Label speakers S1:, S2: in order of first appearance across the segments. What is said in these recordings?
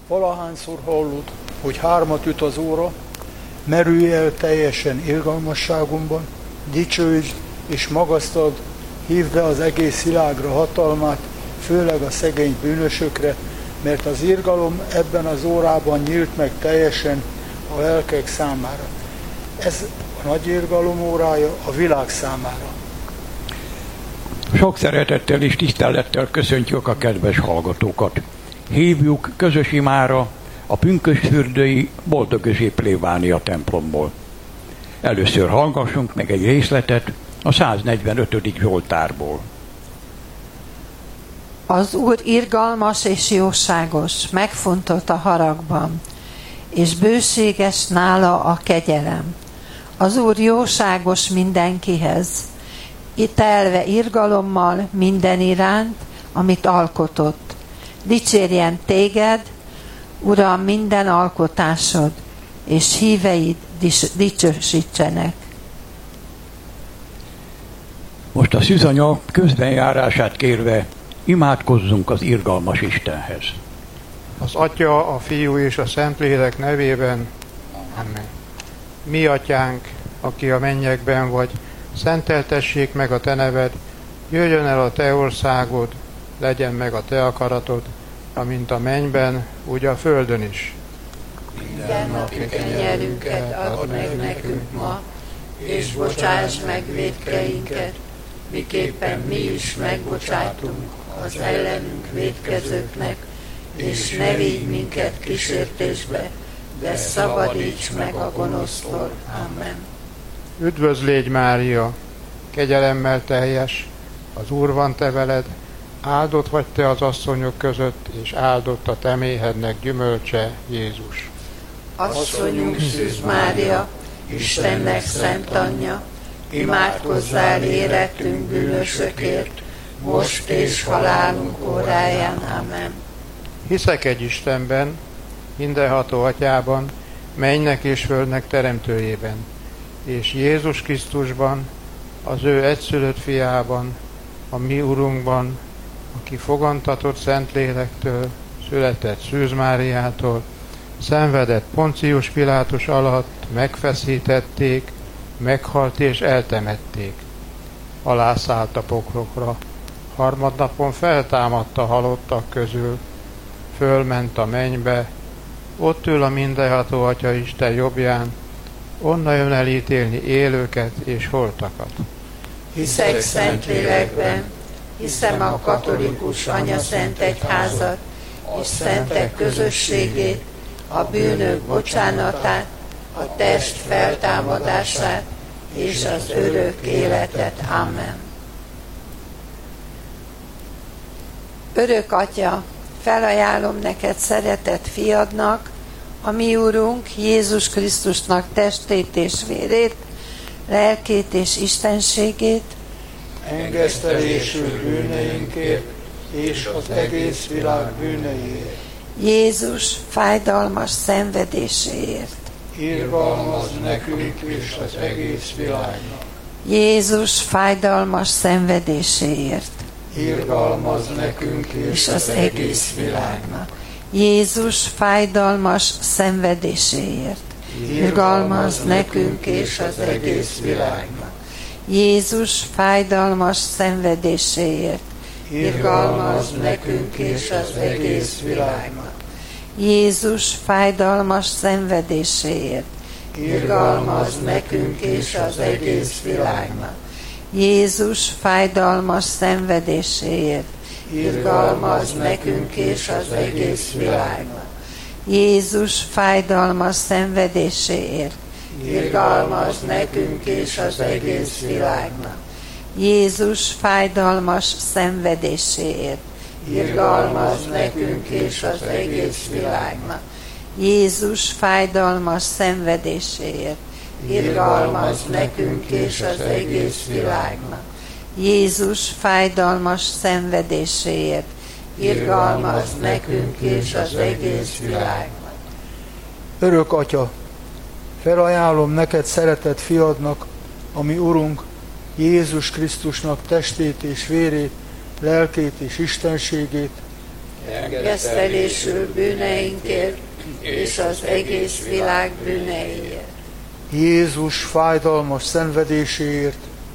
S1: Valahányszor hallod, hogy hármat üt az óra, merülj el teljesen irgalmasságomban, dicsőítsd és magasztald, hívd be az egész világra hatalmát, főleg a szegény bűnösökre, mert az irgalom ebben az órában nyílt meg teljesen a lelkek számára. Ez a nagy irgalom órája a világ számára.
S2: Sok szeretettel és tisztelettel köszöntjük a kedves hallgatókat. Hívjuk közös imára a pünkösdfürdői Boldogözsé plébánia templomból. Először hallgassunk meg egy részletet a 145. Zsoltárból.
S3: Az Úr irgalmas és jóságos, megfontolt a haragban, és bőséges nála a kegyelem. Az Úr jóságos mindenkihez, telve irgalommal minden iránt, amit alkotott. Dicsérjen téged, Uram, minden alkotásod, és híveid dicsősítsenek.
S2: Most a szűzanya közbenjárását kérve imádkozzunk az irgalmas Istenhez.
S4: Az Atya, a Fiú és a Szentlélek nevében. Amen. Mi Atyánk, aki a mennyekben vagy, szenteltessék meg a Te neved, jöjjön el a Te országod, legyen meg a Te akaratod, amint a mennyben, úgy a földön is.
S5: Minden napi kenyerünket add meg nekünk ma, és bocsáss meg vétkeinket, miképpen mi is megbocsátunk az ellenünk vétkezőknek, és ne vigy minket kísértésbe, de szabadíts meg a gonosztól. Amen.
S4: Üdvözl légy, Mária, kegyelemmel teljes, az Úr van te veled, áldott vagy te az asszonyok között, és áldott a te méhednek gyümölcse, Jézus.
S5: Asszonyunk Szűz Mária, Istennek szent anyja, imádkozzál érettünk bűnösökért, most és halálunk óráján. Amen.
S4: Hiszek egy Istenben, mindenható Atyában, mennynek és földnek teremtőjében, és Jézus Krisztusban, az ő egyszülött fiában, a mi Urunkban, aki fogantatott Szentlélektől, született Szűz Máriától, szenvedett Poncius Pilátus alatt, megfeszítették, meghalt és eltemették. Alászállt a poklokra, harmadnapon feltámadt a halottak közül, fölment a mennybe, ott ül a mindenható Atya Isten jobbján, onnan jön elítélni élőket és holtakat.
S5: Hiszek Szentlélekben, hiszem a katolikus anyaszent egyházat, és szentek közösségét, a bűnök bocsánatát, a test feltámadását, és az örök életet. Amen.
S3: Örök Atya, felajánlom neked szeretett fiadnak, a mi Úrunk Jézus Krisztusnak testét és vérét, lelkét és istenségét,
S1: engesztelésű bűneinkért és az egész világ bűneiért.
S3: Jézus fájdalmas szenvedéséért.
S1: Irgalmazz nekünk és az egész világnak.
S3: Jézus fájdalmas szenvedéséért.
S1: Irgalmazz nekünk és az egész világnak.
S3: Jézus fájdalmas szenvedéséért.
S5: Irgalmazz nekünk és az egész világnak.
S3: Jézus fájdalmas szenvedéséért.
S5: Irgalmazz nekünk és az egész világnak.
S3: Jézus fájdalmas szenvedéséért.
S5: Irgalmazz nekünk és az egész világnak.
S3: Jézus fájdalmas szenvedéséért.
S5: Irgalmazz nekünk és az egész világnak.
S3: Jézus fájdalmas szenvedéséért.
S5: Irgalmazz nekünk és az egész világnak.
S3: Jézus fájdalmas szenvedéséért.
S5: Irgalmazz nekünk és az egész világnak.
S3: Jézus fájdalmas szenvedéséért.
S5: Irgalmazz nekünk és az egész világnak.
S3: Jézus fájdalmas szenvedéséért.
S5: Irgalmazz nekünk és az egész világnak.
S1: Örök Atya, felajánlom neked szeretett fiadnak, a mi Urunk, Jézus Krisztusnak testét és vérét, lelkét és istenségét,
S5: engesztelésül bűneinkért, és az egész világ bűneiért.
S1: Jézus fájdalmas szenvedéséért,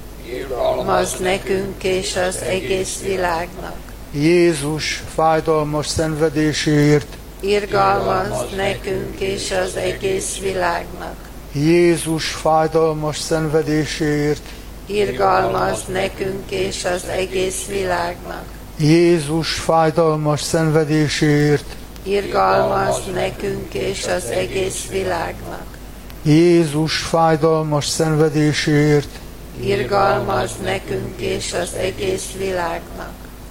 S5: Irgalmazz nekünk és az egész világnak.
S1: Jézus fájdalmas szenvedéséért,
S5: Irgalmazz nekünk és az egész világnak.
S1: Jézus fájdalmas szenvedéséért,
S5: Irgalmazz nekünk és az egész világnak.
S1: Jézus fájdalmas szenvedéséért,
S5: Irgalmazz nekünk és az egész világnak.
S1: Jézus fájdalmas szenvedéséért,
S5: Irgalmazz nekünk és az egész világnak.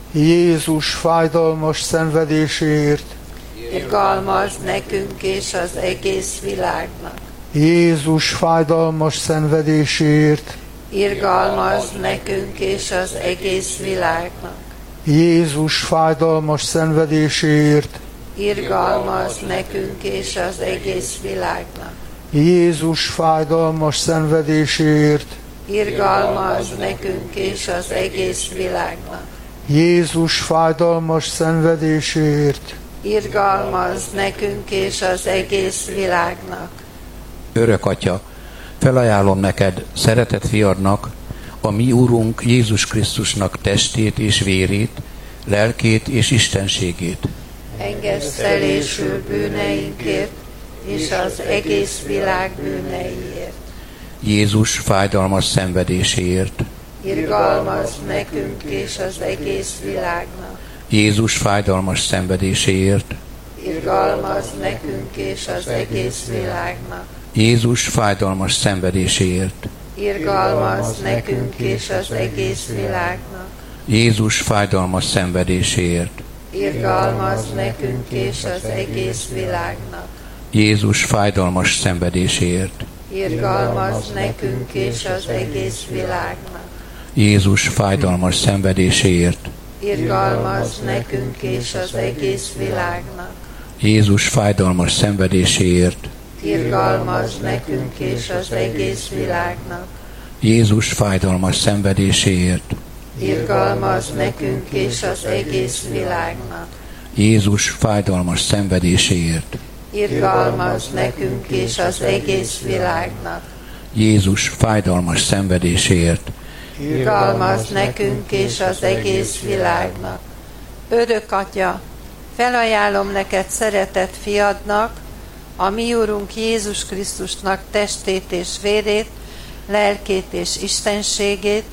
S1: Jézus fájdalmas szenvedéséért,
S5: Irgalmazz nekünk és az egész világnak.
S1: Jézus fájdalmas szenvedéséért,
S5: Irgalmazz nekünk és az egész világnak.
S1: Jézus fájdalmas szenvedéséért,
S5: Irgalmazz nekünk és az egész világnak.
S1: Jézus fájdalmas szenvedéséért,
S5: Irgalmazz nekünk és az egész világnak.
S1: Jézus fájdalmas szenvedéséért,
S5: Irgalmazz nekünk és az egész világnak.
S6: Örök Atya, felajánlom neked szeretett fiadnak, a mi Úrunk Jézus Krisztusnak testét és vérét, lelkét és istenségét.
S5: Engesztelésül bűneinkért és az egész világ bűneiért.
S6: Jézus fájdalmas szenvedéséért.
S5: Irgalmazz nekünk és az egész világnak.
S6: Jézus fájdalmas szenvedéséért.
S5: Irgalmazz nekünk és az egész világnak.
S6: Jézus fájdalmas szenvedéséért.
S5: Irgalmazz nekünk és az egész világnak.
S6: Jézus fájdalmas szenvedéséért.
S5: Irgalmazz nekünk és az egész világnak.
S6: Jézus fájdalmas szenvedéséért.
S5: Irgalmazz nekünk és az egész világnak.
S6: Jézus fájdalmas szenvedéséért.
S5: Irgalmazz nekünk és az egész világnak.
S6: Jézus fájdalmas szenvedéséért.
S5: Irgalmazz nekünk és az egész világnak.
S6: Jézus fájdalmas szenvedéséért.
S5: Irgalmazz nekünk és az egész világnak.
S6: Jézus fájdalmas szenvedéséért.
S5: Irgalmazz nekünk és az egész világnak.
S6: Jézus fájdalmas szenvedéséért.
S5: Irgalmazz nekünk és az egész világnak.
S3: Örök Atya, felajánlom neked szeretett fiadnak, a mi Úrunk Jézus Krisztusnak testét és vérét, lelkét és istenségét,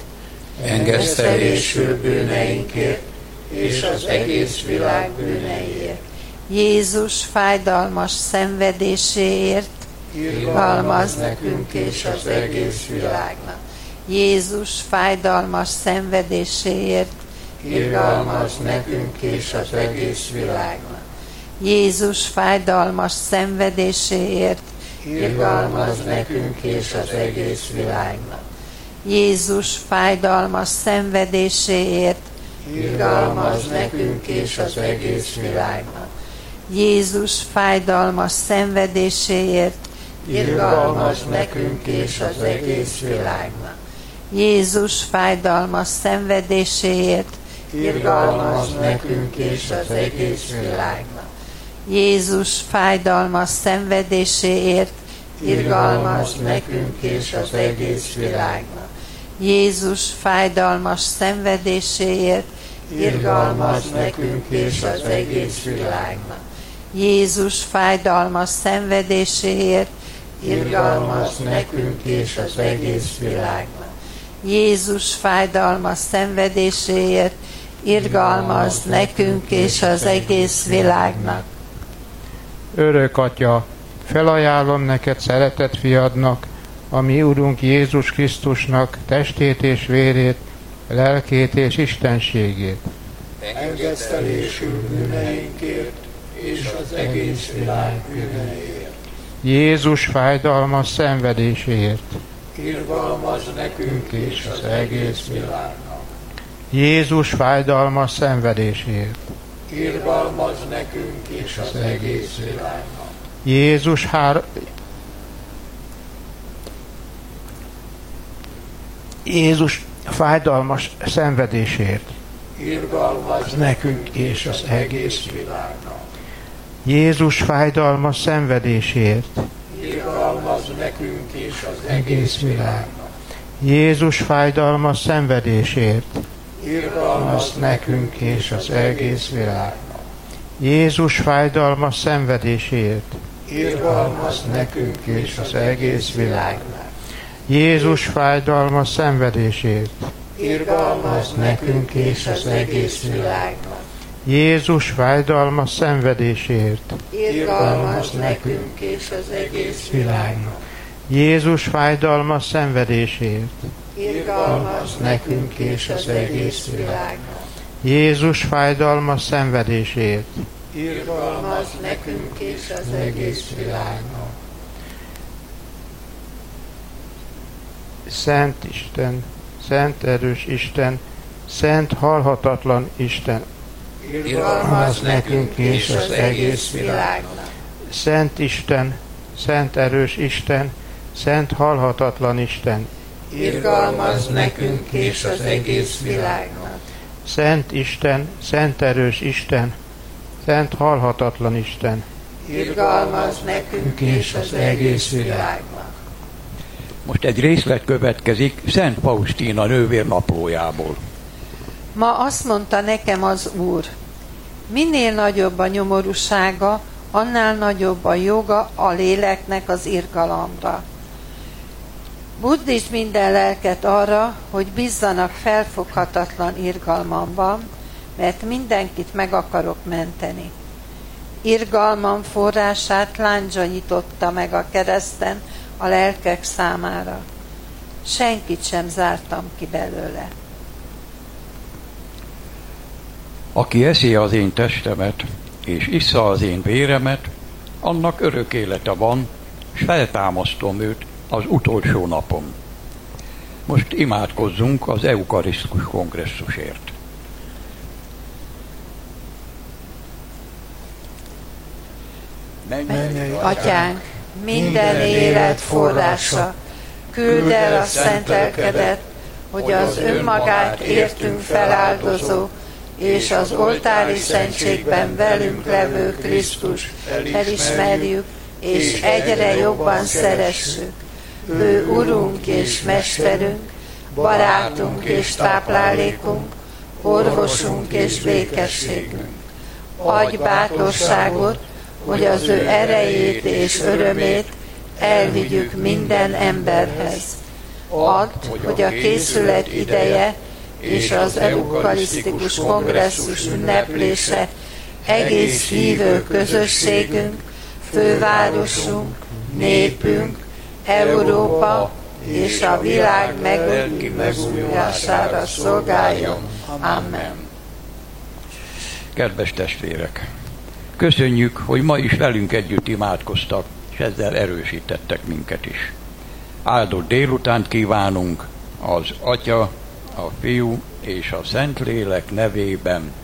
S5: Engesztelésül bűneinkért és az egész világ bűneiért.
S3: Jézus fájdalmas szenvedéséért,
S5: Irgalmazz nekünk és az egész világnak.
S3: Jézus fájdalmas szenvedéséért,
S5: Irgalmazz nekünk és az egész világnak.
S3: Jézus fájdalmas szenvedéséért,
S5: Irgalmazz nekünk és az egész világnak.
S3: Jézus fájdalmas szenvedéséért,
S5: Irgalmazz nekünk és az egész világnak.
S3: Jézus fájdalmas szenvedéséért,
S5: Irgalmazz nekünk és az egész világnak.
S3: Jézus fájdalmas szenvedéséért,
S5: Irgalmazz nekünk és az egész világnak.
S3: Jézus fájdalmas szenvedéséért,
S5: Irgalmazz nekünk és az egész világnak.
S3: Jézus fájdalmas szenvedéséért,
S5: Irgalmazz nekünk és az egész világnak.
S3: Jézus fájdalmas szenvedéséért,
S5: Irgalmazz nekünk és az egész világnak.
S3: Jézus fájdalmas szenvedéséért, irgalmazz nekünk és az egész világnak.
S4: Örök Atya, felajánlom neked szeretett fiadnak, a mi Urunk Jézus Krisztusnak testét és vérét, lelkét és istenségét.
S5: Engesztelésül bűneinkért és az egész világ bűneiért.
S4: Jézus fájdalmas szenvedéséért.
S5: Irgalmazz nekünk és az egész világnak.
S4: Jézus fájdalmas szenvedéséért.
S5: Irgalmazz nekünk és az egész világnak.
S4: Jézus fájdalmas szenvedéséért.
S5: irgalmaz nekünk és az egész világnak.
S4: Jézus fájdalmas szenvedésért,
S5: Irgalmaz nekünk és az egész világnak.
S4: Jézus fájdalmas szenvedésért,
S5: Irgalmaz nekünk és az egész világnak.
S4: Jézus fájdalmas szenvedésért,
S5: Irgalmaz nekünk és az egész világnak.
S4: Jézus fájdalmas szenvedésért,
S5: Irgalmaz nekünk és az egész világnak.
S4: Jézus fájdalmas szenvedésért,
S5: Irgalmaz nekünk és az egész világnak.
S4: Jézus fájdalmas szenvedésért,
S5: Irgalmaz nekünk és az egész világnak.
S4: Jézus fájdalmas szenvedésért,
S5: Irgalmaz nekünk és az egész világnak.
S4: Szent Isten, szent erős Isten, szent halhatatlan Isten,
S5: Irgalmaz nekünk és az egész világnak.
S4: Szent Isten, szent erős Isten, szent halhatatlan Isten,
S5: Irgalmaz nekünk és az egész világnak.
S4: Szent Isten, szent erős Isten, szent halhatatlan Isten,
S5: Irgalmaz nekünk és az egész világnak.
S2: Most egy részlet következik Szent Faustína nővér naplójából.
S3: Ma azt mondta nekem az Úr, minél nagyobb a nyomorúsága, annál nagyobb a joga a léleknek az irgalomra. Buddhizd minden lelket arra, hogy bízzanak felfoghatatlan irgalmamban, mert mindenkit meg akarok menteni. Irgalmam forrását láncsa nyitotta meg a kereszten a lelkek számára. Senkit sem zártam ki belőle.
S2: Aki eszi az én testemet, és issza az én véremet, annak örök élete van, s feltámasztom őt az utolsó napon. Most imádkozzunk az eukarisztikus kongresszusért.
S3: Mennyei Atyánk, minden élet forrása, küldd el a szent lelkedet, hogy az önmagát értünk feláldozó, és az oltári szentségben velünk levő Krisztus elismerjük, és egyre jobban szeressük. Ő Urunk és Mesterünk, barátunk és táplálékunk, orvosunk és békességünk. Adj bátorságot, hogy az ő erejét és örömét elvigyük minden emberhez. Add, hogy a készület ideje és az eukarisztikus kongresszus ünneplése egész hívő közösségünk, fővárosunk, népünk, Európa és a világ megújulására szolgáljon. Amen.
S2: Kedves testvérek! Köszönjük, hogy ma is velünk együtt imádkoztak, és ezzel erősítettek minket is. Áldott délutánt kívánunk az Atya, a Fiú és a Szentlélek nevében.